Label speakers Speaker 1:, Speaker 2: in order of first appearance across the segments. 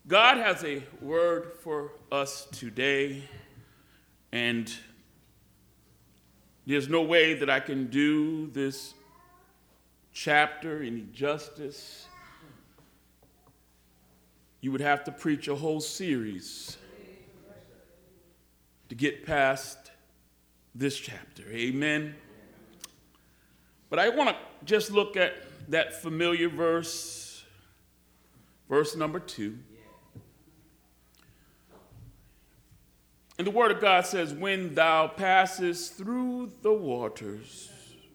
Speaker 1: God has a word for us today, and there's no way that I can do this chapter any justice. You would have to preach a whole series to get past this chapter. Amen. But I want to just look at that familiar verse number 2. And the word of God says, when thou passest through the waters,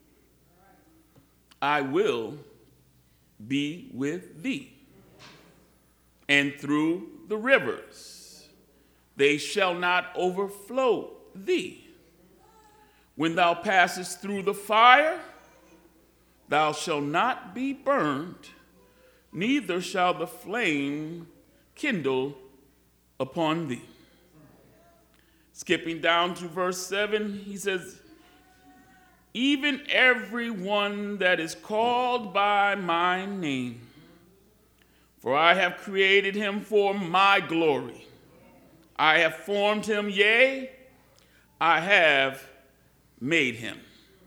Speaker 1: I will be with thee. And through the rivers, they shall not overflow thee. When thou passest through the fire, thou shalt not be burned, neither shall the flame kindle upon thee. Skipping down to verse 7, he says, even everyone that is called by my name, for I have created him for my glory. I have formed him, yea, I have made him.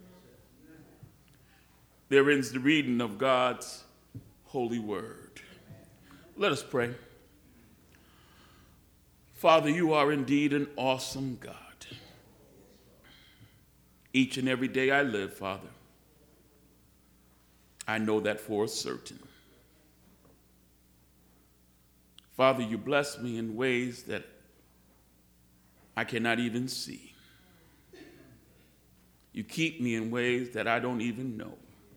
Speaker 1: There ends the reading of God's holy word. Let us pray. Father, you are indeed an awesome God. Each and every day I live, Father, I know that for certain. Father, you bless me in ways that I cannot even see. You keep me in ways that I don't even know.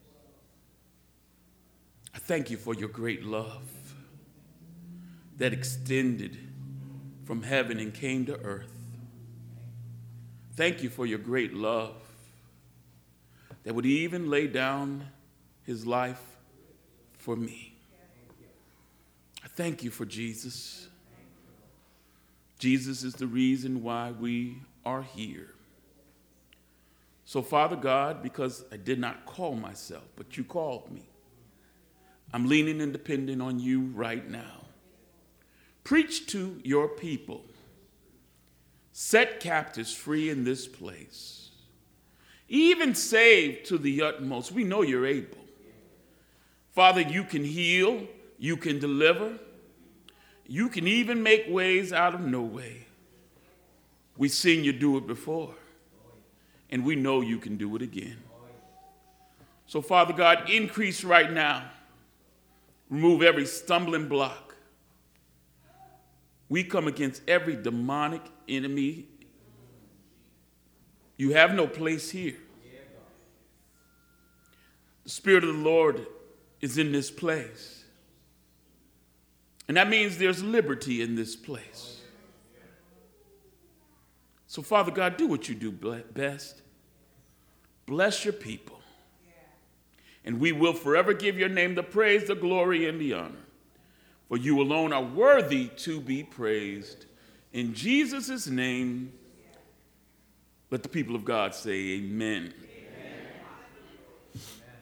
Speaker 1: I thank you for your great love that extended from heaven and came to earth. Thank you for your great love that would even lay down his life for me. I thank you for Jesus. Jesus is the reason why we are here. So, Father God, because I did not call myself, but you called me, I'm leaning and depending on you right now. Preach to your people. Set captives free in this place. Even save to the utmost. We know you're able. Father, you can heal. You can deliver. You can even make ways out of no way. We've seen you do it before. And we know you can do it again. So, Father God, increase right now. Remove every stumbling block. We come against every demonic enemy. You have no place here. The Spirit of the Lord is in this place. And that means there's liberty in this place. So, Father God, do what you do best. Bless your people. And we will forever give your name the praise, the glory, and the honor. For you alone are worthy to be praised. In Jesus' name, let the people of God say amen. Amen.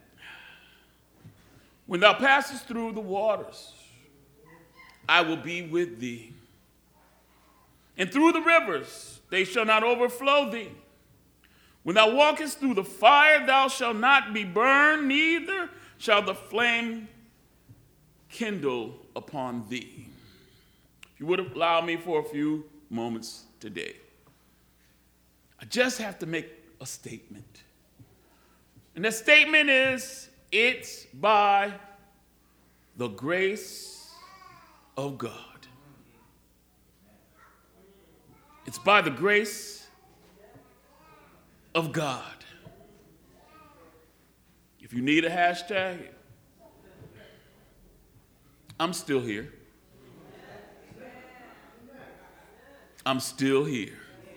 Speaker 1: When thou passest through the waters, I will be with thee. And through the rivers, they shall not overflow thee. When thou walkest through the fire, thou shalt not be burned, neither shall the flame kindle upon thee. If you would allow me for a few moments today, I just have to make a statement. And that statement is, it's by the grace of God. It's by the grace of God. If you need a hashtag, I'm still here. I'm still here.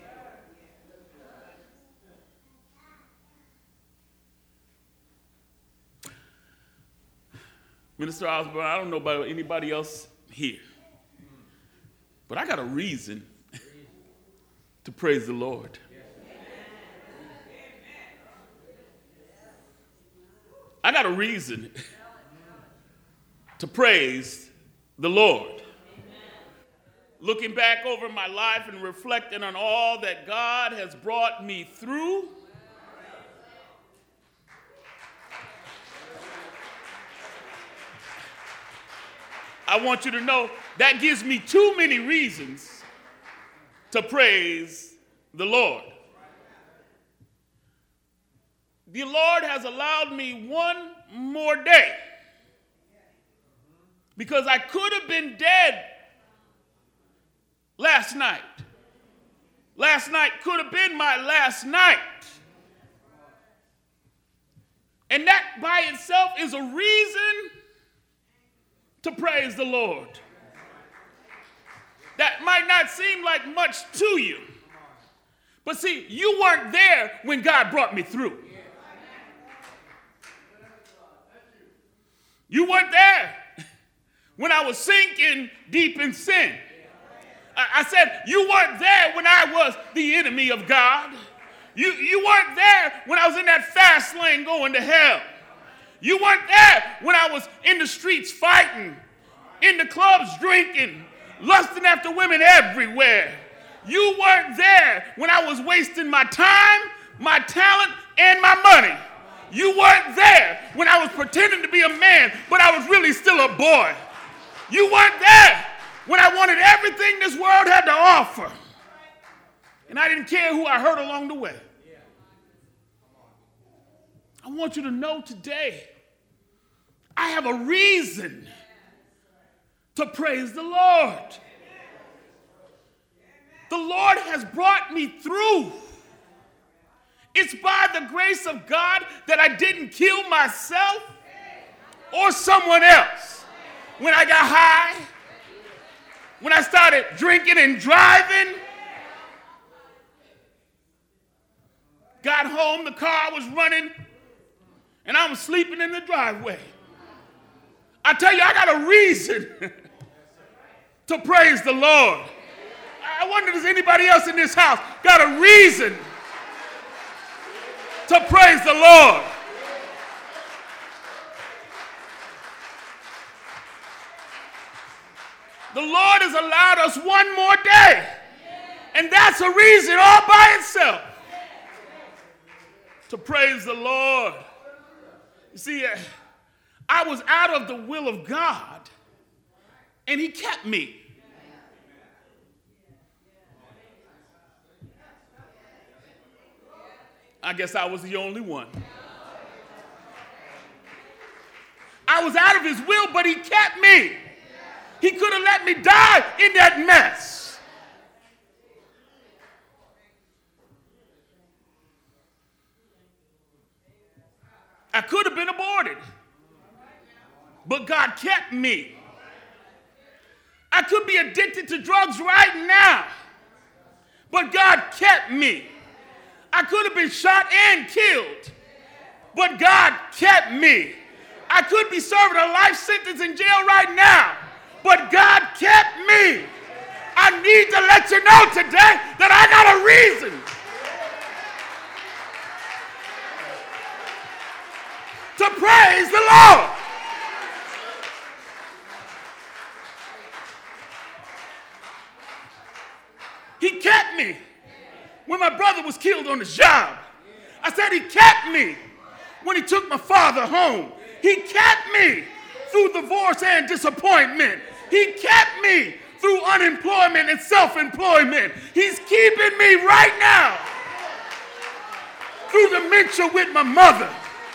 Speaker 1: Minister Osborne, I don't know about anybody else here, but I got a reason to praise the Lord. I got a reason to praise the Lord. looking back over my life and reflecting on all that God has brought me through, I want you to know that gives me too many reasons to praise the Lord. The Lord has allowed me one more day because I could have been dead last night. Last night could have been my last night. And that by itself is a reason to praise the Lord. That might not seem like much to you. But see, you weren't there when God brought me through. You weren't there when I was sinking deep in sin. I said, you weren't there when I was the enemy of God. You weren't there when I was in that fast lane going to hell. You weren't there when I was in the streets fighting, in the clubs drinking, lusting after women everywhere. You weren't there when I was wasting my time, my talent, and my money. You weren't there when I was pretending to be a man, but I was really still a boy. You weren't there when I wanted everything this world had to offer. And I didn't care who I hurt along the way. I want you to know today, I have a reason to praise the Lord. The Lord has brought me through. It's by the grace of God that I didn't kill myself or someone else. When I got high, when I started drinking and driving, got home, the car was running, and I was sleeping in the driveway. I tell you, I got a reason to praise the Lord. I wonder, does anybody else in this house got a reason to praise the Lord? The Lord has allowed us one more day, and that's a reason all by itself to praise the Lord. You see, I was out of the will of God, and He kept me. I guess I was the only one. I was out of His will, but He kept me. He could have let me die in that mess. I could have been aborted, but God kept me. I could be addicted to drugs right now, but God kept me. I could have been shot and killed, but God kept me. I could be serving a life sentence in jail right now, but God kept me. I need to let you know today that I got a reason to praise the Lord. He kept me when my brother was killed on the job. I said He kept me when He took my father home. He kept me through divorce and disappointment. He kept me through unemployment and self-employment. He's keeping me right now through dementia with my mother.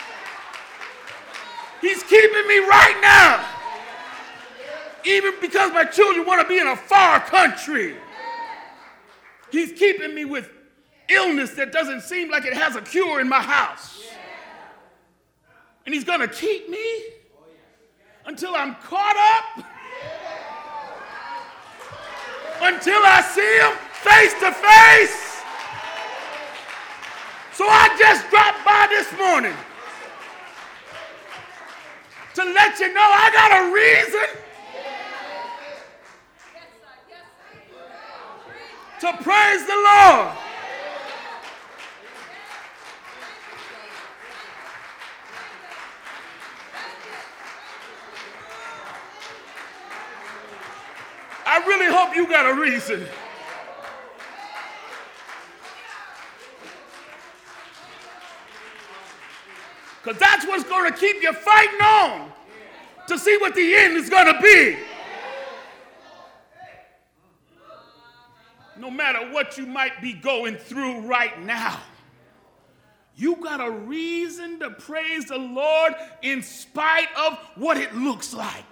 Speaker 1: He's keeping me right now, even because my children want to be in a far country. He's keeping me with illness that doesn't seem like it has a cure in my house. And He's going to keep me until I'm caught up, until I see Him face to face. So I just dropped by this morning to let you know I got a reason to praise the Lord. I really really hope you got a reason. Because that's what's going to keep you fighting on to see what the end is going to be. No matter what you might be going through right now, you got a reason to praise the Lord in spite of what it looks like.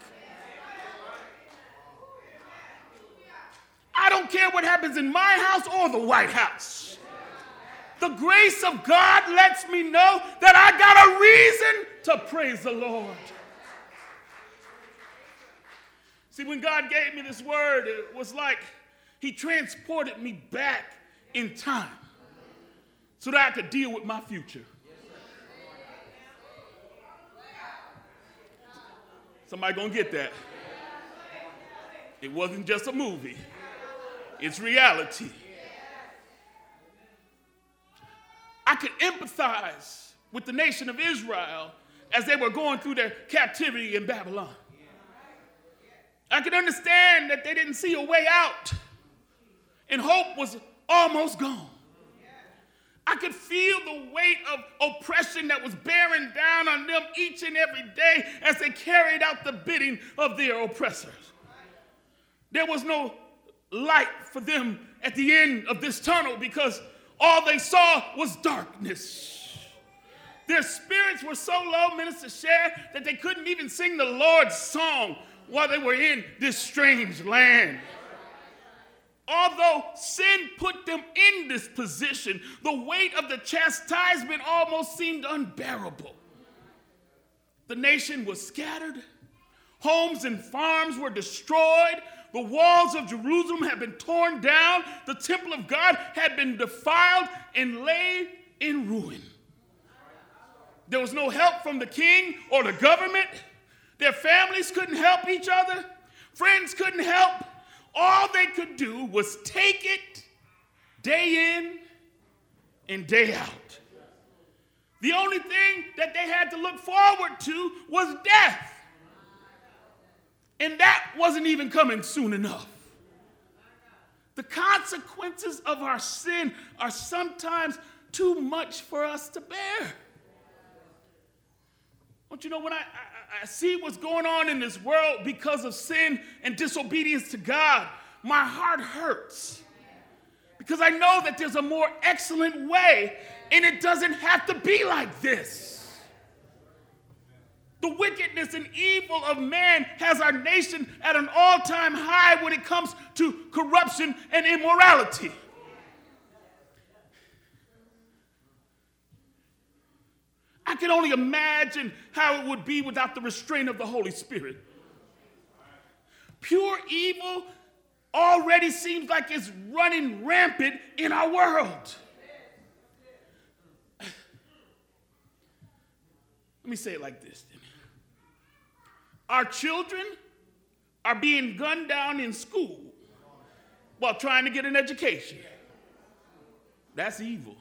Speaker 1: I don't care what happens in my house or the White House. The grace of God lets me know that I got a reason to praise the Lord. See, when God gave me this word, it was like he transported me back in time so that I could deal with my future. Somebody gonna get that. It wasn't just a movie. It's reality. I could empathize with the nation of Israel as they were going through their captivity in Babylon. I could understand that they didn't see a way out and hope was almost gone. I could feel the weight of oppression that was bearing down on them each and every day as they carried out the bidding of their oppressors. There was no light for them at the end of this tunnel because all they saw was darkness. Their spirits were so low, Minister Cher, that they couldn't even sing the Lord's song while they were in this strange land. Although sin put them in this position, the weight of the chastisement almost seemed unbearable. The nation was scattered. Homes and farms were destroyed. The walls of Jerusalem had been torn down. The temple of God had been defiled and laid in ruin. There was no help from the king or the government. Their families couldn't help each other. Friends couldn't help. All they could do was take it day in and day out. The only thing that they had to look forward to was death. And that wasn't even coming soon enough. The consequences of our sin are sometimes too much for us to bear. Don't you know, when I see what's going on in this world because of sin and disobedience to God, my heart hurts. Because I know that there's a more excellent way, and it doesn't have to be like this. The wickedness and evil of man has our nation at an all-time high when it comes to corruption and immorality. I can only imagine how it would be without the restraint of the Holy Spirit. Pure evil already seems like it's running rampant in our world. Let me say it like this. Our children are being gunned down in school while trying to get an education. That's evil.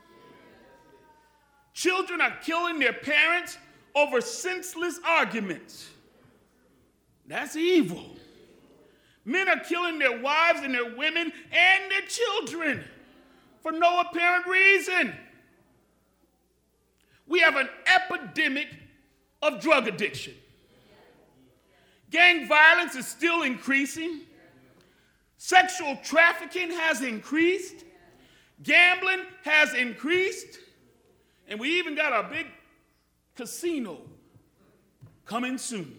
Speaker 1: Children are killing their parents over senseless arguments. That's evil. Men are killing their wives and their women and their children for no apparent reason. We have an epidemic of drug addiction. Gang violence is still increasing. Sexual trafficking has increased. Gambling has increased. And we even got a big casino coming soon.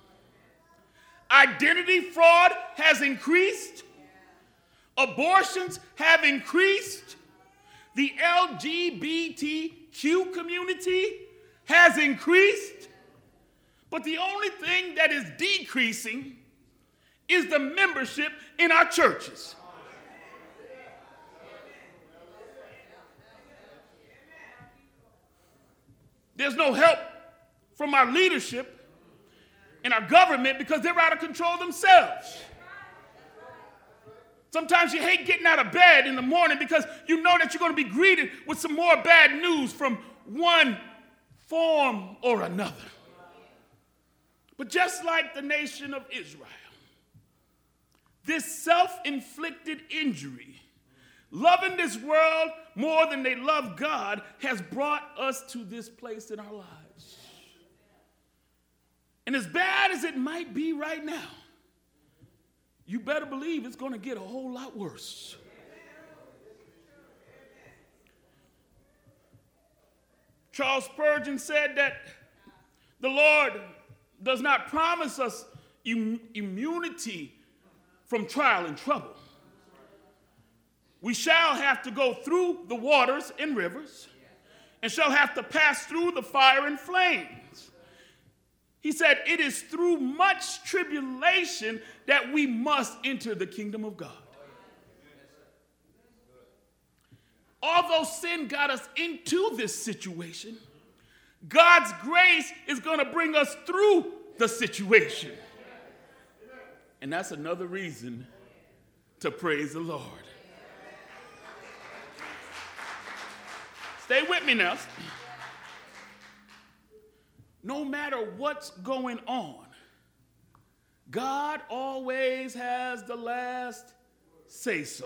Speaker 1: Identity fraud has increased. Abortions have increased. The LGBTQ community has increased. But the only thing that is decreasing is the membership in our churches. There's no help from our leadership and our government because they're out of control themselves. Sometimes you hate getting out of bed in the morning because you know that you're going to be greeted with some more bad news from one form or another. But just like the nation of Israel, This self-inflicted injury, loving this world more than they love God, has brought us to this place in our lives. And as bad as it might be right now, you better believe it's going to get a whole lot worse. Charles Spurgeon said that the Lord does not promise us immunity from trial and trouble. We shall have to go through the waters and rivers and shall have to pass through the fire and flames. He said, it is through much tribulation that we must enter the kingdom of God. Although sin got us into this situation, God's grace is going to bring us through the situation. And that's another reason to praise the Lord. Stay with me now. No matter what's going on, God always has the last say-so.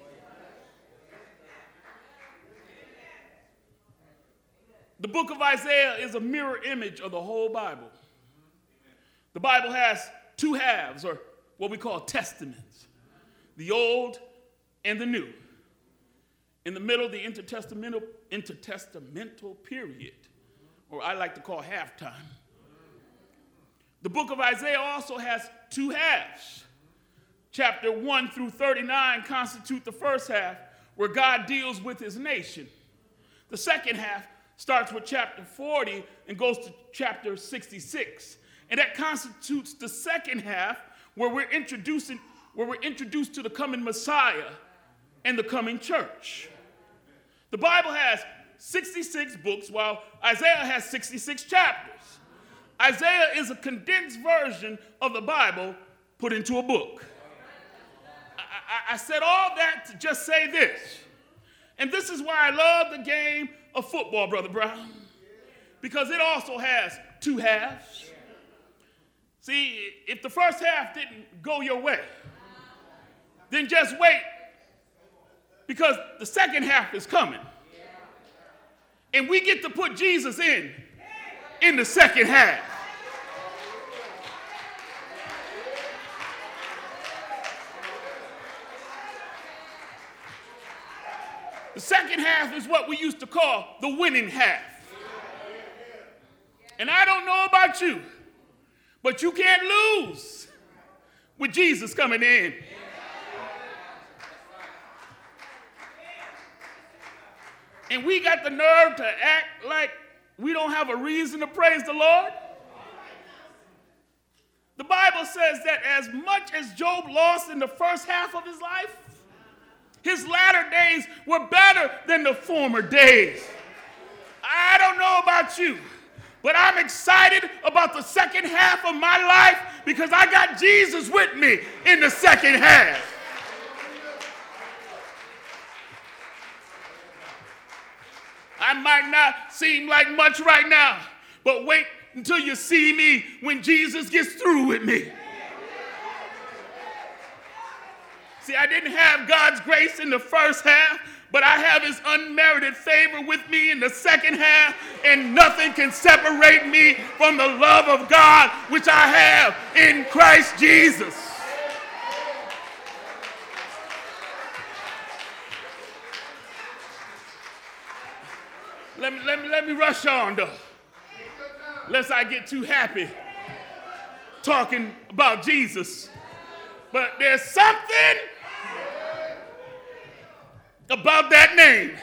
Speaker 1: The book of Isaiah is a mirror image of the whole Bible. The Bible has two halves, or what we call testaments, the Old and the New. In the middle, the intertestamental period, or I like to call halftime. The book of Isaiah also has two halves. Chapter 1 through 39 constitute the first half, where God deals with his nation. The second half starts with chapter 40 and goes to chapter 66. And that constitutes the second half, where we're introduced to the coming Messiah and the coming church. The Bible has 66 books, while Isaiah has 66 chapters. Isaiah is a condensed version of the Bible put into a book. I said all that to just say this. And this is why I love the game of football, Brother Brown, because it also has two halves. See, if the first half didn't go your way, then just wait, because the second half is coming. And we get to put Jesus in the second half. The second half is what we used to call the winning half. And I don't know about you, but you can't lose with Jesus coming in. And we got the nerve to act like we don't have a reason to praise the Lord. The Bible says that as much as Job lost in the first half of his life, his latter days were better than the former days. I don't know about you, but I'm excited about the second half of my life because I got Jesus with me in the second half. I might not seem like much right now, but wait until you see me when Jesus gets through with me. See, I didn't have God's grace in the first half, but I have his unmerited favor with me in the second half, and nothing can separate me from the love of God which I have in Christ Jesus. Let me rush on, though, lest I get too happy talking about Jesus. But there's something about that name.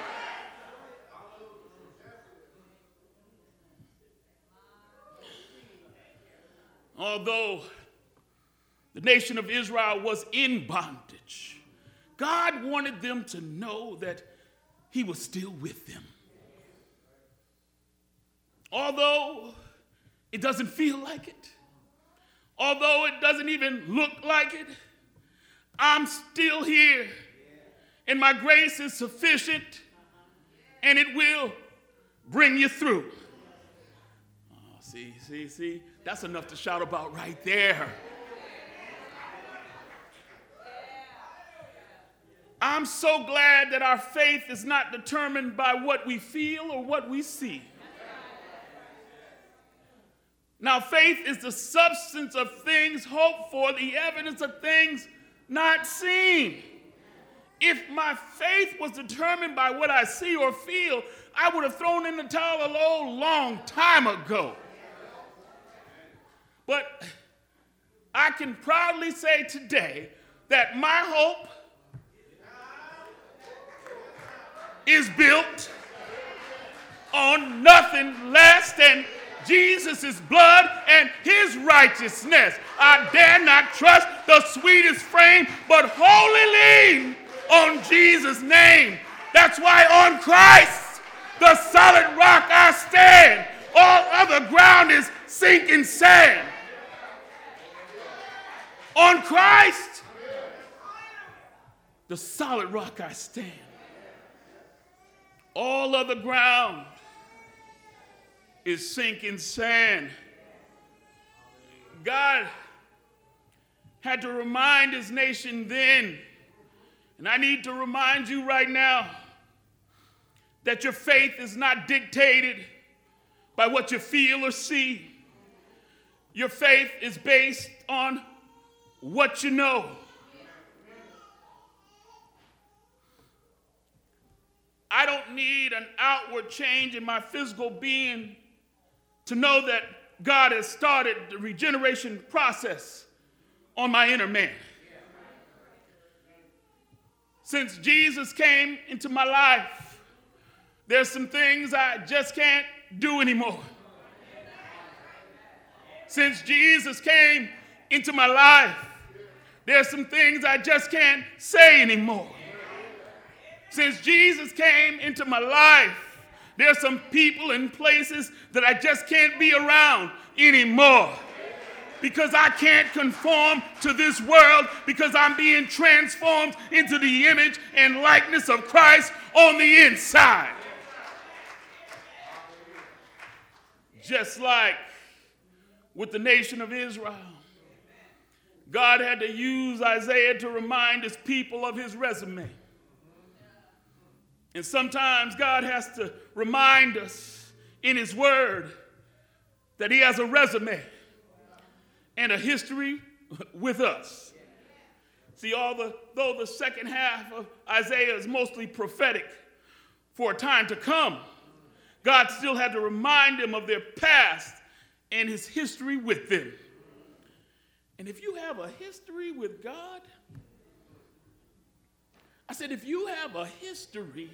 Speaker 1: Although the nation of Israel was in bondage, God wanted them to know that he was still with them. Although it doesn't feel like it, although it doesn't even look like it, I'm still here, and my grace is sufficient, and it will bring you through. Oh, see, that's enough to shout about right there. I'm so glad that our faith is not determined by what we feel or what we see. Now, faith is the substance of things hoped for, the evidence of things not seen. If my faith was determined by what I see or feel, I would have thrown in the towel a long time ago. But I can proudly say today that my hope is built on nothing less than Jesus' blood and his righteousness. I dare not trust the sweetest frame, but wholly lean on Jesus' name. That's why on Christ, the solid rock I stand. All other ground is sinking sand. On Christ, the solid rock I stand. All other ground is sinking sand. God had to remind his nation then, and I need to remind you right now, that your faith is not dictated by what you feel or see. Your faith is based on what you know. I don't need an outward change in my physical being to know that God has started the regeneration process on my inner man. Since Jesus came into my life, there's some things I just can't do anymore. Since Jesus came into my life, there's some things I just can't say anymore. Since Jesus came into my life, there's some people and places that I just can't be around anymore. Because I can't conform to this world, because I'm being transformed into the image and likeness of Christ on the inside. Just like with the nation of Israel, God had to use Isaiah to remind his people of his resume. And sometimes God has to remind us in his word that he has a resume and a history with us. See, though the second half of Isaiah is mostly prophetic for a time to come, God still had to remind them of their past and his history with them. And if you have a history with God, I said, if you have a history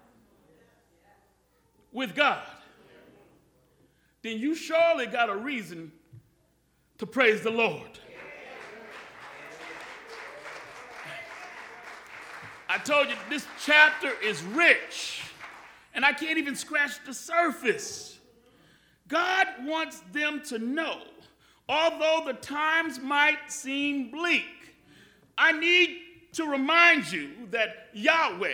Speaker 1: with God, then you surely got a reason to praise the Lord. I told you this chapter is rich, and I can't even scratch the surface. God wants them to know, although the times might seem bleak, I need to remind you that Yahweh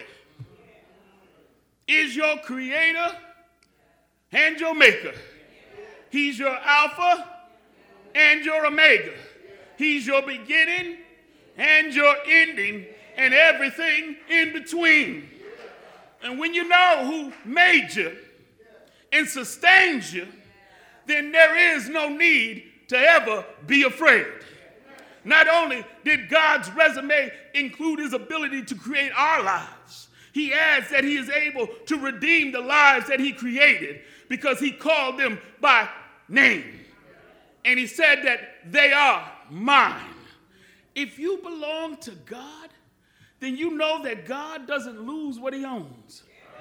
Speaker 1: is your creator and your maker. He's your Alpha and your Omega. He's your beginning and your ending and everything in between. And when you know who made you and sustains you, then there is no need to ever be afraid. Not only did God's resume include his ability to create our lives, he adds that he is able to redeem the lives that he created because he called them by name. And he said that they are mine. If you belong to God, then you know that God doesn't lose what he owns.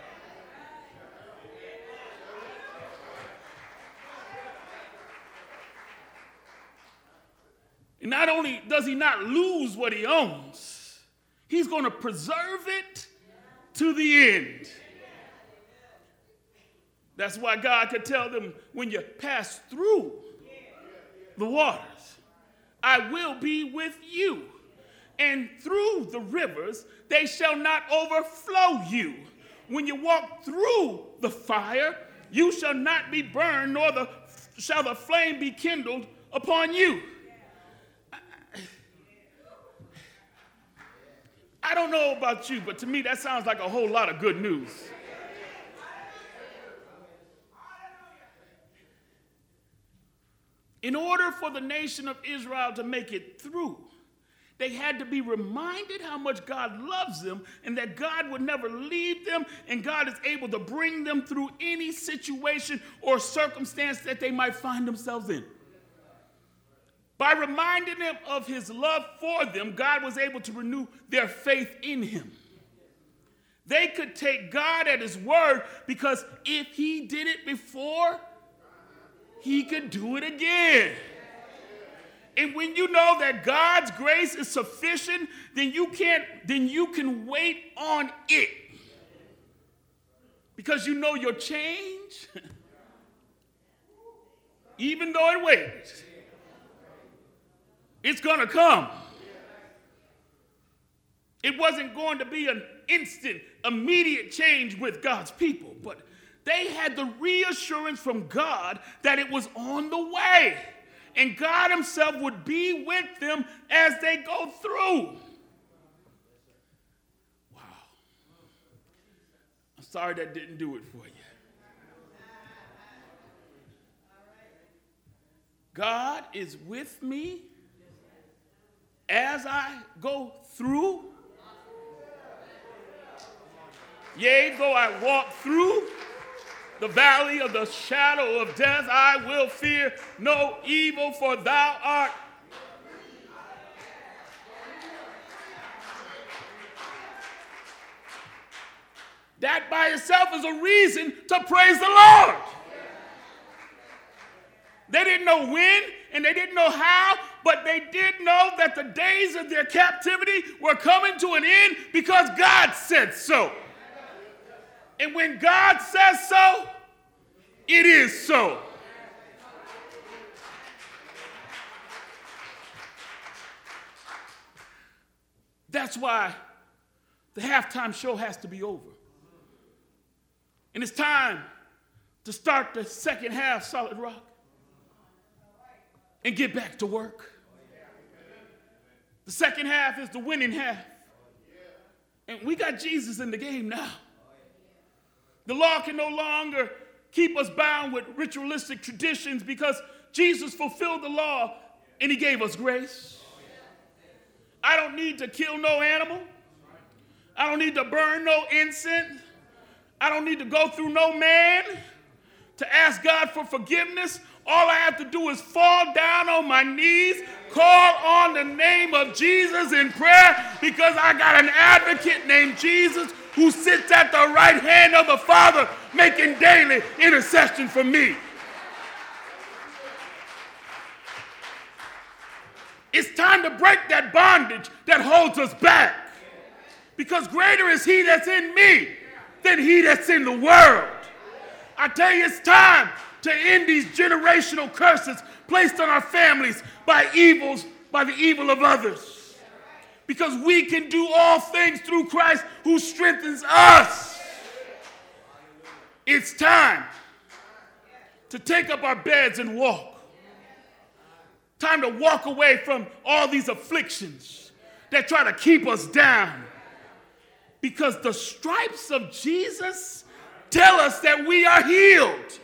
Speaker 1: And not only does he not lose what he owns, he's going to preserve it to the end. That's why God could tell them, when you pass through the waters, I will be with you. And through the rivers, they shall not overflow you. When you walk through the fire, you shall not be burned, nor shall the flame be kindled upon you. I don't know about you, but to me that sounds like a whole lot of good news. In order for the nation of Israel to make it through, they had to be reminded how much God loves them and that God would never leave them, and God is able to bring them through any situation or circumstance that they might find themselves in. By reminding them of his love for them, God was able to renew their faith in him. They could take God at his word because if he did it before, he could do it again. And when you know that God's grace is sufficient, then you can wait on it. Because you know your change, even though it waits, it's going to come. It wasn't going to be an instant, immediate change with God's people, but they had the reassurance from God that it was on the way. And God himself would be with them as they go through. Wow. I'm sorry that didn't do it for you. God is with me as I go through. Yea, though I walk through the valley of the shadow of death, I will fear no evil, for thou art. That by itself is a reason to praise the Lord. They didn't know when and they didn't know how, but they did know that the days of their captivity were coming to an end because God said so. And when God says so, it is so. That's why the halftime show has to be over. And it's time to start the second half, Solid Rock, and get back to work. The second half is the winning half. And we got Jesus in the game now. The law can no longer keep us bound with ritualistic traditions because Jesus fulfilled the law and he gave us grace. I don't need to kill no animal. I don't need to burn no incense. I don't need to go through no man to ask God for forgiveness. All I have to do is fall down on my knees, call on the name of Jesus in prayer because I got an advocate named Jesus who sits at the right hand of the Father making daily intercession for me. It's time to break that bondage that holds us back. Because greater is he that's in me than he that's in the world. I tell you, it's time to end these generational curses placed on our families by the evil of others. Because we can do all things through Christ who strengthens us. It's time to take up our beds and walk. Time to walk away from all these afflictions that try to keep us down. Because the stripes of Jesus tell us that we are healed.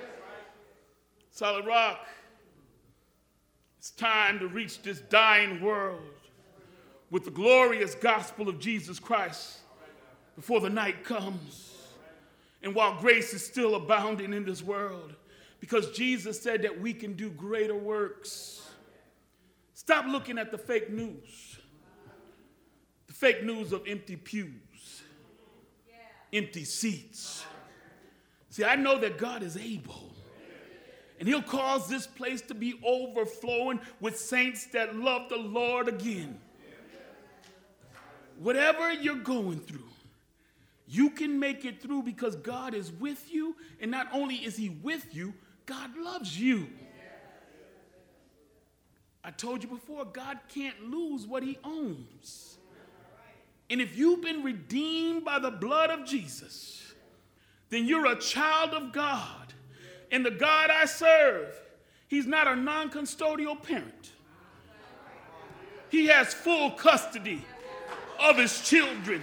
Speaker 1: Solid Rock, it's time to reach this dying world with the glorious gospel of Jesus Christ before the night comes. And while grace is still abounding in this world, because Jesus said that we can do greater works. Stop looking at the fake news. The fake news of empty pews, empty seats. See, I know that God is able. And he'll cause this place to be overflowing with saints that love the Lord again. Whatever you're going through, you can make it through because God is with you. And not only is he with you, God loves you. I told you before, God can't lose what he owns. And if you've been redeemed by the blood of Jesus, then you're a child of God. And the God I serve, he's not a non-custodial parent. He has full custody of his children.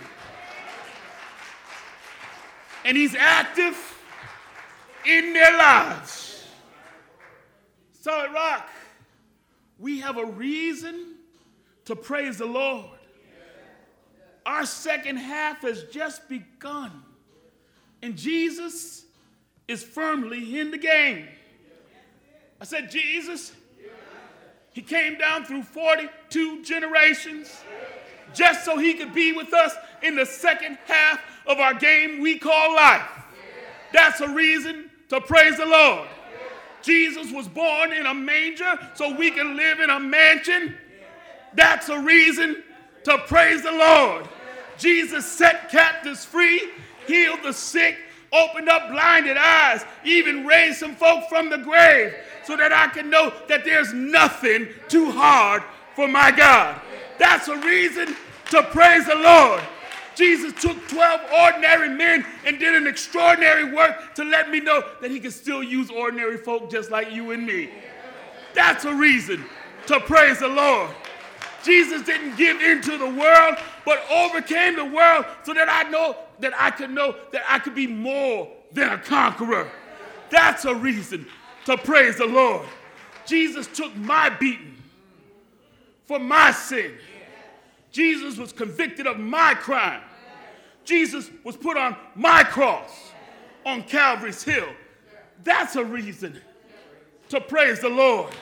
Speaker 1: And he's active in their lives. Solid Rock, we have a reason to praise the Lord. Our second half has just begun, and Jesus is firmly in the game. I said, Jesus, he came down through 42 generations just so he could be with us in the second half of our game we call life. That's a reason to praise the Lord. Jesus was born in a manger so we can live in a mansion. That's a reason to praise the Lord. Jesus set captives free, healed the sick, opened up blinded eyes, even raised some folk from the grave so that I can know that there's nothing too hard for my God. That's a reason to praise the Lord. Jesus took 12 ordinary men and did an extraordinary work to let me know that he can still use ordinary folk just like you and me. That's a reason to praise the Lord. Jesus didn't give into the world, but overcame the world so that I could know that I could be more than a conqueror. That's a reason to praise the Lord. Jesus took my beating for my sin. Jesus was convicted of my crime. Jesus was put on my cross on Calvary's hill. That's a reason to praise the Lord.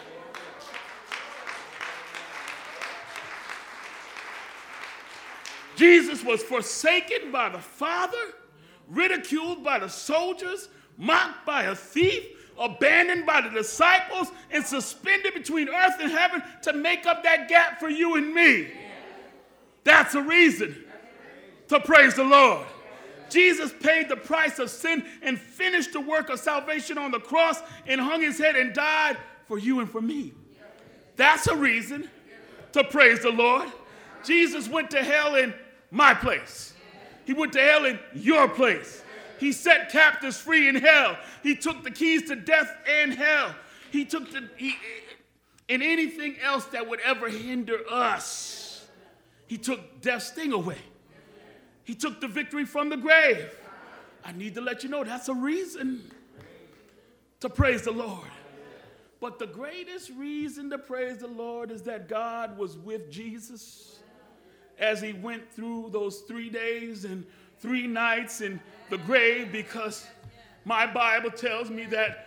Speaker 1: Jesus was forsaken by the Father, ridiculed by the soldiers, mocked by a thief, abandoned by the disciples, and suspended between earth and heaven to make up that gap for you and me. That's a reason to praise the Lord. Jesus paid the price of sin and finished the work of salvation on the cross and hung his head and died for you and for me. That's a reason to praise the Lord. Jesus went to hell in my place. He went to hell in your place. He set captives free in hell. He took the keys to death and hell. He took and anything else that would ever hinder us. He took death's sting away. He took the victory from the grave. I need to let you know that's a reason to praise the Lord. But the greatest reason to praise the Lord is that God was with Jesus as he went through those 3 days and 3 nights in the grave, because my Bible tells me that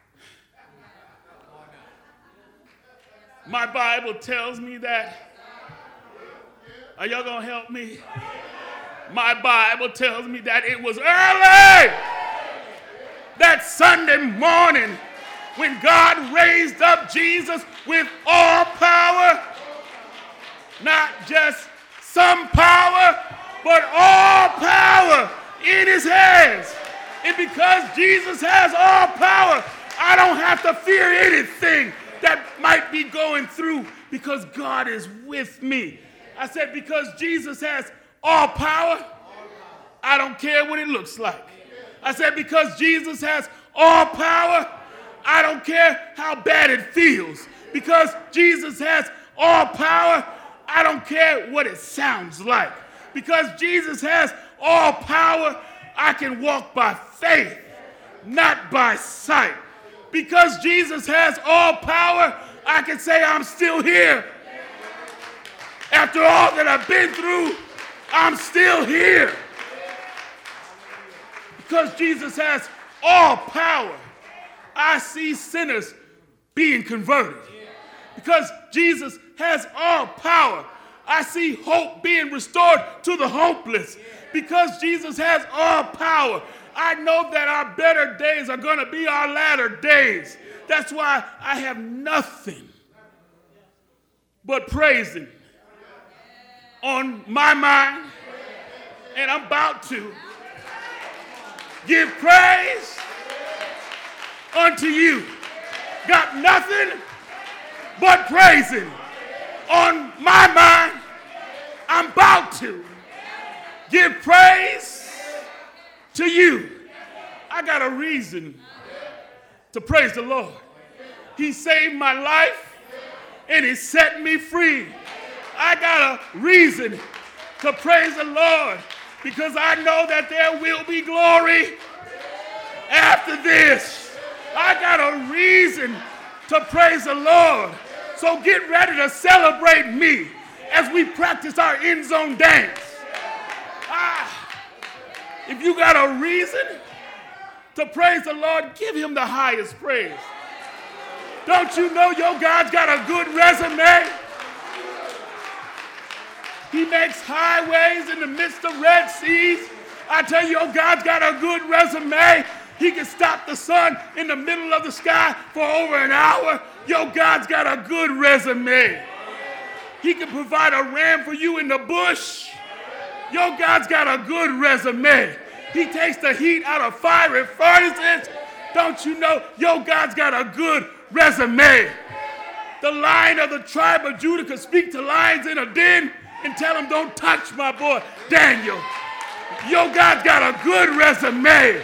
Speaker 1: are y'all gonna help me? My Bible tells me that it was early that Sunday morning when God raised up Jesus with all power, not just some power, but all power in his hands. And because Jesus has all power, I don't have to fear anything that might be going through because God is with me. I said because Jesus has all power, I don't care what it looks like. I said because Jesus has all power, I don't care how bad it feels. Because Jesus has all power, I don't care what it sounds like. Because Jesus has all power, I can walk by faith, not by sight. Because Jesus has all power, I can say I'm still here. After all that I've been through, I'm still here. Because Jesus has all power, I see sinners being converted. Because Jesus has all power, I see hope being restored to the hopeless. Because Jesus has all power, I know that our better days are going to be our latter days. That's why I have nothing but praising on my mind, and I'm about to give praise unto you. Got nothing but praising on my mind. I'm about to give praise to you. I got a reason to praise the Lord. He saved my life and he set me free. I got a reason to praise the Lord, because I know that there will be glory after this. I got a reason to praise the Lord. So get ready to celebrate me as we practice our end zone dance. If you got a reason to praise the Lord, give him the highest praise. Don't you know your God's got a good resume? He makes highways in the midst of Red Seas. I tell you, your God's got a good resume. He can stop the sun in the middle of the sky for over an hour. Your God's got a good resume. He can provide a ram for you in the bush. Your God's got a good resume. He takes the heat out of fiery furnaces. Don't you know your God's got a good resume? The Lion of the tribe of Judah could speak to lions in a den and tell them, don't touch my boy Daniel. Your God's got a good resume.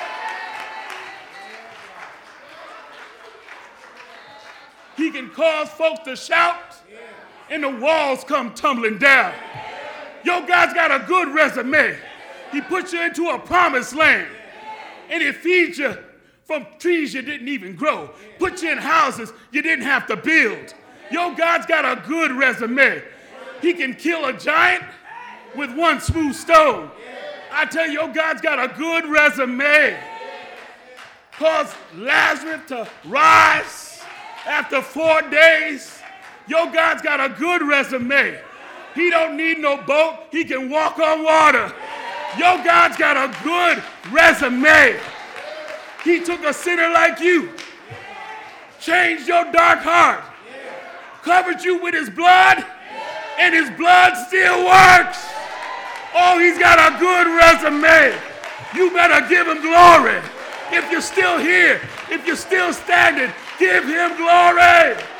Speaker 1: He can cause folks to shout and the walls come tumbling down. Your God's got a good resume. He puts you into a promised land and he feeds you from trees you didn't even grow. Put you in houses you didn't have to build. Your God's got a good resume. He can kill a giant with one smooth stone. I tell you, your God's got a good resume. Cause Lazarus to rise after 4 days. Your God's got a good resume. He don't need no boat. He can walk on water. Your God's got a good resume. He took a sinner like you, changed your dark heart, covered you with his blood, and his blood still works. Oh, he's got a good resume. You better give him glory. If you're still here, if you're still standing, give him glory.